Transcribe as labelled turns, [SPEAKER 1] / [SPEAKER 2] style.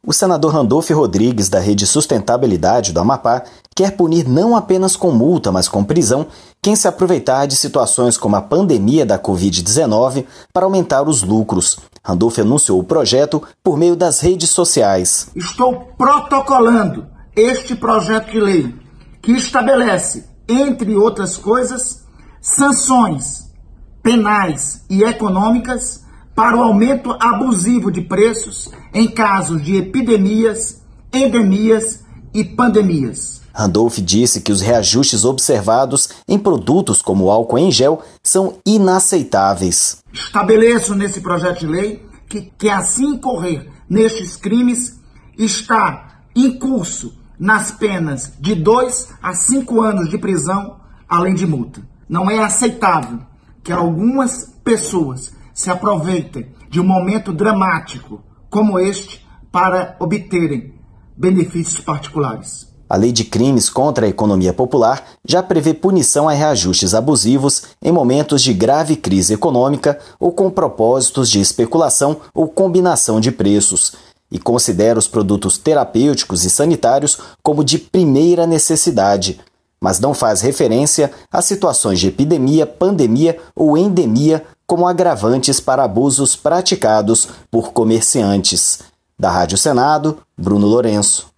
[SPEAKER 1] O senador Randolfo Rodrigues, da Rede Sustentabilidade do Amapá, quer punir não apenas com multa, mas com prisão, quem se aproveitar de situações como a pandemia da Covid-19 para aumentar os lucros. Randolfo anunciou o projeto por meio das redes sociais.
[SPEAKER 2] Estou protocolando este projeto de lei que estabelece, entre outras coisas, sanções penais e econômicas para o aumento abusivo de preços em casos de epidemias, endemias e pandemias.
[SPEAKER 1] Randolfo disse que os reajustes observados em produtos como o álcool em gel são inaceitáveis.
[SPEAKER 2] Estabeleço nesse projeto de lei que assim incorrer nestes crimes está em curso nas penas de 2 a 5 anos de prisão, além de multa. Não é aceitável que algumas pessoas se aproveitem de um momento dramático como este para obterem benefícios particulares.
[SPEAKER 1] A Lei de Crimes contra a Economia Popular já prevê punição a reajustes abusivos em momentos de grave crise econômica ou com propósitos de especulação ou combinação de preços, e considera os produtos terapêuticos e sanitários como de primeira necessidade, mas não faz referência a situações de epidemia, pandemia ou endemia como agravantes para abusos praticados por comerciantes. Da Rádio Senado, Bruno Lourenço.